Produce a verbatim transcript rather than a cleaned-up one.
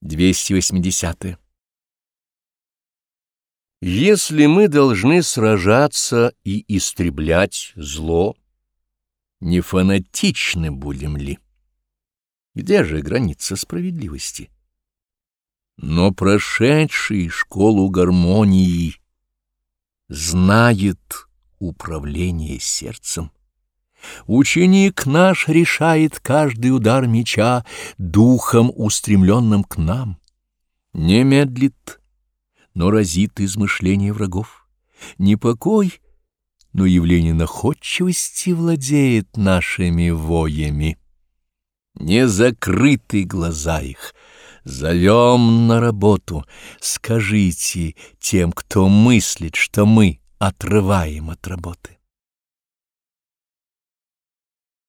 двести восьмидесятое. Если мы должны сражаться и истреблять зло, не фанатичны будем ли? Где же граница справедливости? Но прошедший школу гармонии знает управление сердцем. Ученик наш решает каждый удар меча духом, устремленным к нам. Не медлит, но разит измышления врагов. Не покой, но явление находчивости владеет нашими воями. Не закрыты глаза их. Зовем на работу. Скажите тем, кто мыслит, что мы отрываем от работы.